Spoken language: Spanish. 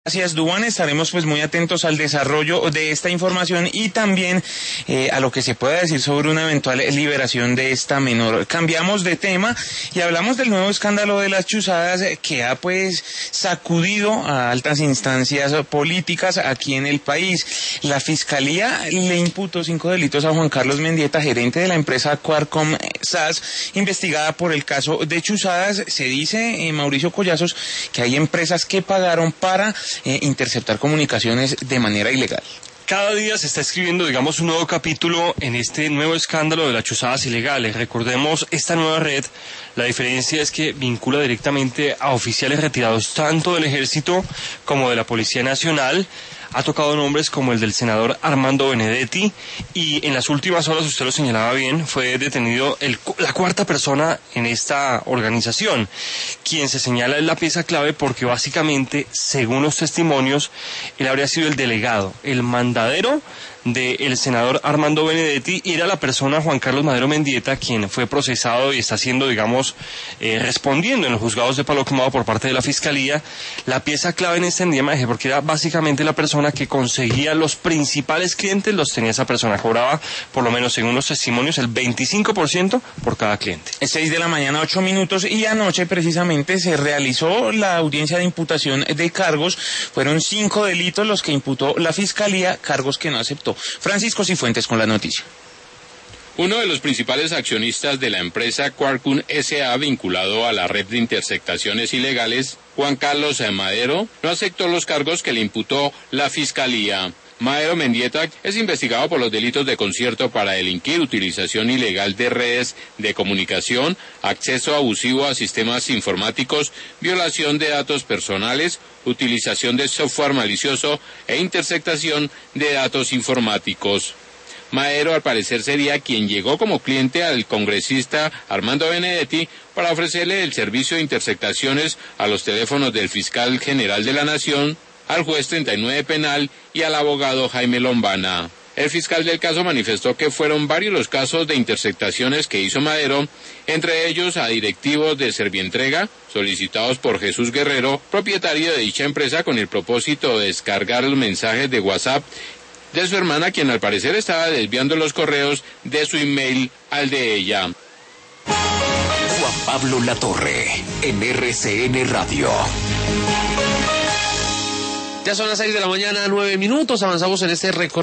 Gracias, Duván. Estaremos pues muy atentos al desarrollo de esta información y también a lo que se pueda decir sobre una eventual liberación de esta menor. Cambiamos de tema y hablamos del nuevo escándalo de las chuzadas que ha pues sacudido a altas instancias políticas aquí en el país. La Fiscalía le imputó 5 delitos a Juan Carlos Mendieta, gerente de la empresa Qualcomm SAS, investigada por el caso de chuzadas. Se dice, Mauricio Collazos, que hay empresas que pagaron para interceptar comunicaciones de manera ilegal. Cada día se está escribiendo, digamos, un nuevo capítulo en este nuevo escándalo de las chuzadas ilegales. Recordemos, esta nueva red, la diferencia es que vincula directamente a oficiales retirados tanto del Ejército como de la Policía Nacional. Ha tocado nombres como el del senador Armando Benedetti y en las últimas horas, usted lo señalaba bien, fue detenido la cuarta persona en esta organización. Quien se señala es la pieza clave porque básicamente, según los testimonios, él habría sido el delegado, el mandadero del senador Armando Benedetti, y era la persona Juan Carlos Madero Mendieta quien fue procesado y está siendo, digamos, respondiendo en los juzgados de Palo Quemado por parte de la Fiscalía. La pieza clave en este endemiaje, porque era básicamente la persona que conseguía los principales clientes, los tenía esa persona, cobraba, por lo menos según los testimonios, el 25% por cada cliente. 6 de la mañana, 8 minutos, y anoche precisamente se realizó la audiencia de imputación de cargos. Fueron 5 delitos los que imputó la Fiscalía, cargos que no aceptó. Francisco Cifuentes con la noticia. Uno de los principales accionistas de la empresa Qualcomm S.A. vinculado a la red de interceptaciones ilegales, Juan Carlos Madero, no aceptó los cargos que le imputó la Fiscalía. Madero Mendieta es investigado por los delitos de concierto para delinquir, utilización ilegal de redes de comunicación, acceso abusivo a sistemas informáticos, violación de datos personales, utilización de software malicioso e interceptación de datos informáticos. Madero, al parecer, sería quien llegó como cliente al congresista Armando Benedetti para ofrecerle el servicio de interceptaciones a los teléfonos del fiscal general de la Nación, al juez 39 penal y al abogado Jaime Lombana. El fiscal del caso manifestó que fueron varios los casos de interceptaciones que hizo Madero, entre ellos a directivos de Servientrega, solicitados por Jesús Guerrero, propietario de dicha empresa, con el propósito de descargar los mensajes de WhatsApp de su hermana, quien al parecer estaba desviando los correos de su email al de ella. Juan Pablo Latorre, en RCN Radio. Ya son las 6 de la mañana, 9 minutos, avanzamos en este recorrido.